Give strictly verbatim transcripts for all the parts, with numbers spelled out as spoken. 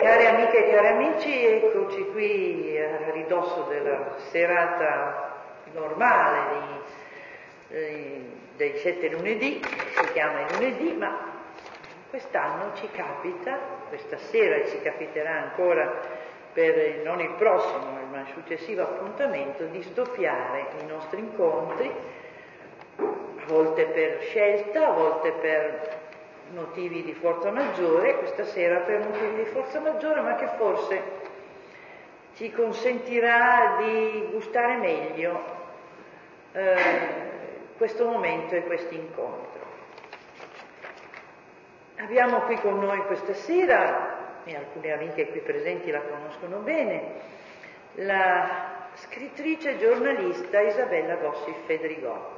Care amiche e cari amici, eccoci qui a ridosso della serata normale di, eh, dei sette lunedì, si chiama il lunedì, ma quest'anno ci capita, questa sera ci capiterà ancora per non il prossimo, ma il successivo appuntamento, di sdoppiare i nostri incontri, a volte per scelta, a volte per motivi di forza maggiore, questa sera per motivi di forza maggiore, ma che forse ci consentirà di gustare meglio eh, questo momento e questo incontro. Abbiamo qui con noi questa sera, e alcune amiche qui presenti la conoscono bene, la scrittrice e giornalista Isabella Bossi Fedrigotti.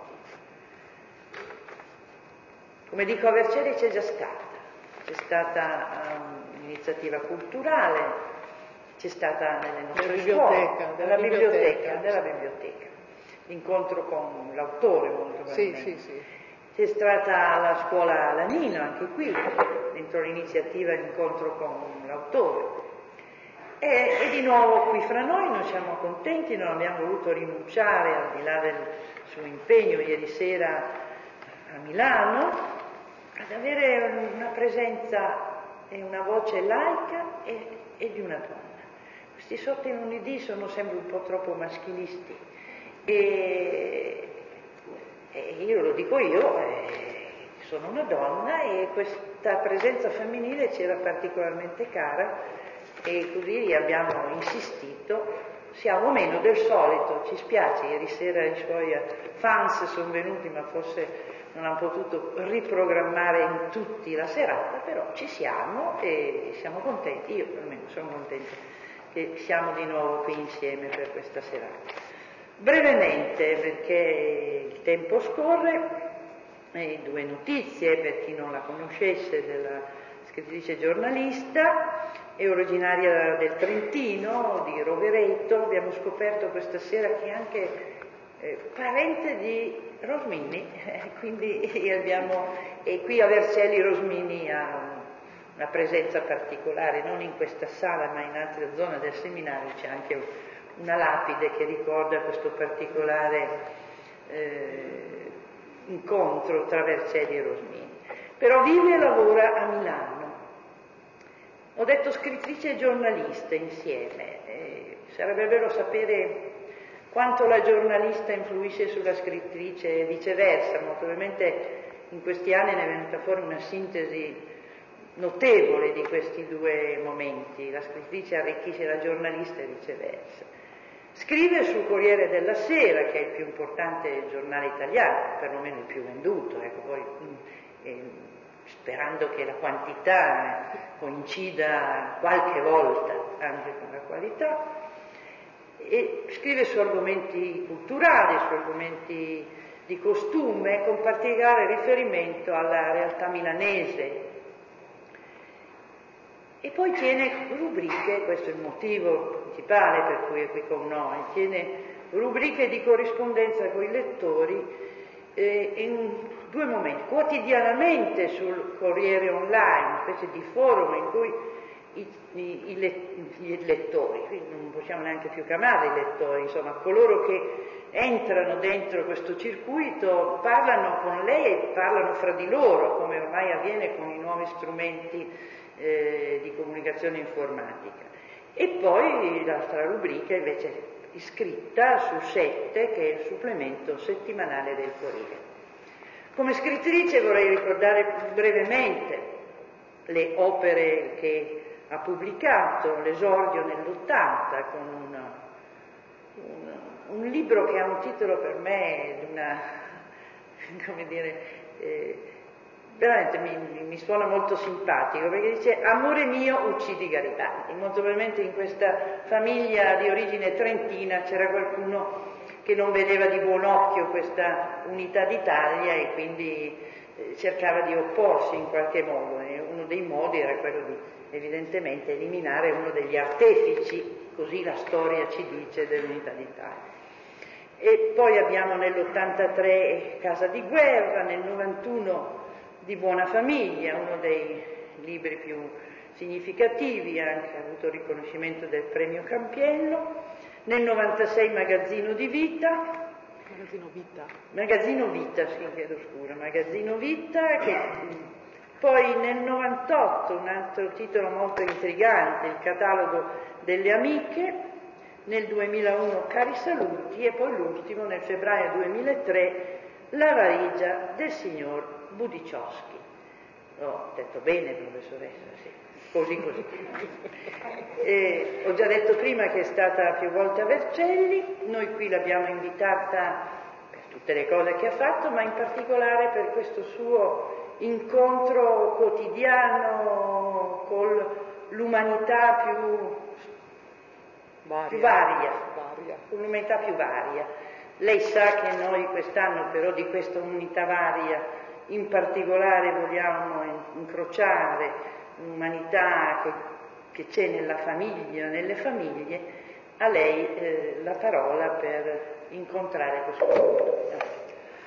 Come dico a Vercelli c'è già stata, c'è stata um, un'iniziativa culturale, c'è stata nelle nostre biblioteca, scuole, della della biblioteca, biblioteca, della biblioteca, l'incontro con l'autore molto probabilmente. Sì, sì, sì. C'è stata la scuola Lanino, anche qui, dentro l'iniziativa l'incontro con l'autore. E, e di nuovo qui fra noi non siamo contenti, non abbiamo voluto rinunciare, al di là del suo impegno ieri sera a Milano, ad avere una presenza e una voce laica e, e di una donna. Questi sette lunedì sono sempre un po' troppo maschilisti e, e io lo dico io, eh, sono una donna e questa presenza femminile ci era particolarmente cara e così abbiamo insistito. Siamo meno del solito, ci spiace, ieri sera i suoi fans sono venuti ma forse non hanno potuto riprogrammare in tutti la serata, però ci siamo e siamo contenti, io almeno sono contenta che siamo di nuovo qui insieme per questa serata. Brevemente, perché il tempo scorre, e due notizie per chi non la conoscesse della scrittrice giornalista, è originaria del Trentino, di Rovereto. Abbiamo scoperto questa sera che è anche eh, parente di Rosmini, eh, quindi abbiamo, e qui a Vercelli Rosmini ha una presenza particolare, non in questa sala ma in altre zone del seminario c'è anche una lapide che ricorda questo particolare eh, incontro tra Vercelli e Rosmini. Però vive e lavora a Milano. Ho detto scrittrice e giornalista insieme, eh, sarebbe bello sapere quanto la giornalista influisce sulla scrittrice e viceversa, ma probabilmente in questi anni ne è venuta fuori una sintesi notevole di questi due momenti, la scrittrice arricchisce la giornalista e viceversa. Scrive sul Corriere della Sera, che è il più importante giornale italiano, perlomeno il più venduto, ecco, poi eh, sperando che la quantità coincida qualche volta anche con la qualità, e scrive su argomenti culturali, su argomenti di costume, con particolare riferimento alla realtà milanese. E poi tiene rubriche, questo è il motivo principale per cui è qui con noi, tiene rubriche di corrispondenza con i lettori eh, in due momenti, quotidianamente sul Corriere Online, una specie di forum in cui i, i, i, let, i lettori, non possiamo neanche più chiamarli lettori, insomma coloro che entrano dentro questo circuito parlano con lei e parlano fra di loro, come ormai avviene con i nuovi strumenti eh, di comunicazione informatica. E poi l'altra rubrica invece iscritta su Sette, che è il supplemento settimanale del Corriere. Come scrittrice vorrei ricordare brevemente le opere che ha pubblicato, l'esordio nell'ottanta con una, una, un libro che ha un titolo per me di una, come dire, eh, veramente mi, mi suona molto simpatico, perché dice: amore mio, uccidi Garibaldi. Molto probabilmente in questa famiglia di origine trentina c'era qualcuno che non vedeva di buon occhio questa unità d'Italia e quindi eh, cercava di opporsi in qualche modo, e uno dei modi era quello di evidentemente eliminare uno degli artefici, così la storia ci dice, dell'unità d'Italia. E poi abbiamo nell'ottantatré Casa di guerra, nel novantuno Di buona famiglia, uno dei libri più significativi, anche ha avuto riconoscimento del premio Campiello. Nel novantasei Magazzino di Vita, Magazzino Vita. Magazzino Vita, sì, chiedo scusa, Magazzino Vita, che poi nel novantotto un altro titolo molto intrigante, il catalogo delle amiche, nel duemilauno Cari saluti e poi l'ultimo nel febbraio duemilatré La valigia del signor Budicioschi. Ho detto bene, professoressa, sì, così così. E ho già detto prima che è stata più volte a Vercelli, noi qui l'abbiamo invitata per tutte le cose che ha fatto, ma in particolare per questo suo incontro quotidiano con l'umanità più varia, più varia, varia. con l'umanità più varia. Lei sa che noi quest'anno però di questa unità varia in particolare vogliamo incrociare l'umanità che, che c'è nella famiglia, nelle famiglie, a lei eh, la parola per incontrare questo mondo.